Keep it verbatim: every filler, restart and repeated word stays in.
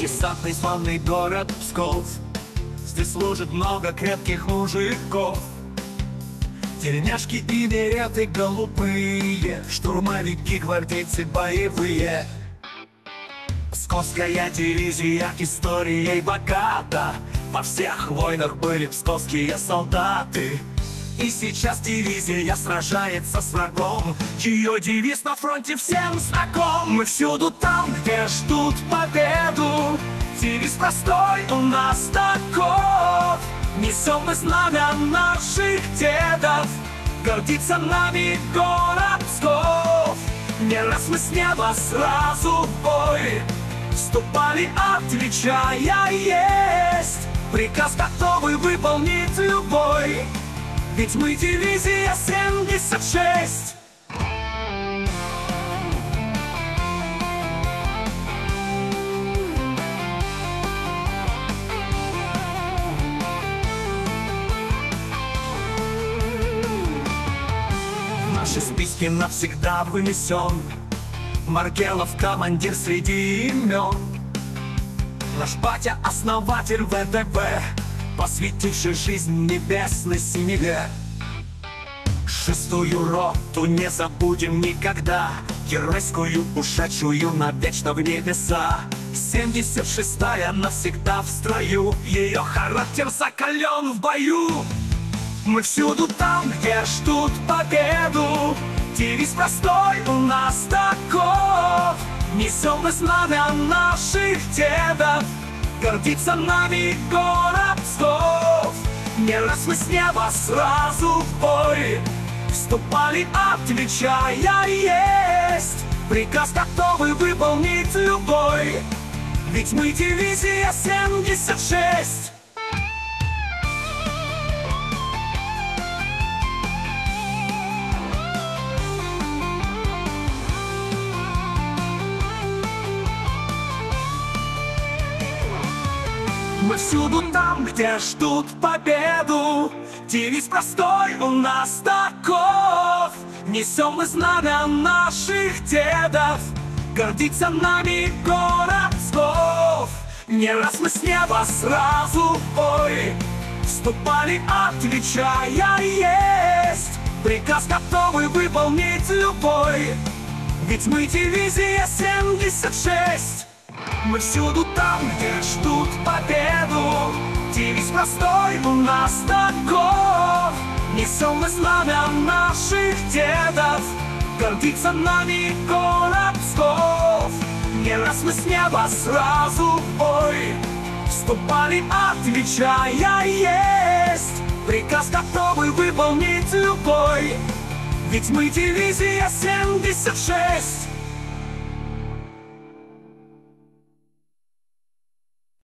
Десантный славный город Псков. Здесь служит много крепких мужиков. Тельняшки и береты голубые, штурмовики, гвардейцы боевые. Псковская дивизия историей богата. Во всех войнах были псковские солдаты. И сейчас дивизия сражается с врагом. Ее девиз на фронте всем знаком. Мы всюду там, где ждут победу. Девиз простой у нас таков: несем мы знамя наших дедов, гордится нами город Псков. Не раз мы с неба сразу в бой вступали, отвечая есть. Приказ готовы выполнить любой, ведь мы дивизия семьдесят шесть. В наши списки навсегда вынесен Маркелов, командир среди имен. Наш батя — основатель вэ дэ вэ, посвятивший жизнь небесной синеве. Шестую роту не забудем никогда, геройскую, ушедшую навечно в небеса. Семьдесят шестая навсегда в строю, ее характер закален в бою. Мы всюду там, где ждут победу. Девиз простой у нас таков: несем мы знамя наших дедов, гордится нами город Псков. Не раз мы с неба сразу в бой вступали, отвечая есть. Приказ готовы выполнить любой, ведь мы дивизия семьдесят шесть. Мы всюду там, где ждут победу. Девиз простой у нас таков: несем мы знамя наших дедов, гордится нами город Псков. Не раз мы с неба сразу в бой вступали, отвечая есть. Приказ готовы выполнить любой, ведь мы дивизия семьдесят шесть. Мы всюду там, где ждут победу. Девиз простой у нас таков: несем мы знамя наших дедов, гордится нами город Псков. Не раз мы с неба сразу в бой вступали, отвечая есть. Приказ готовы выполнить любой, ведь мы дивизия семьдесят шесть.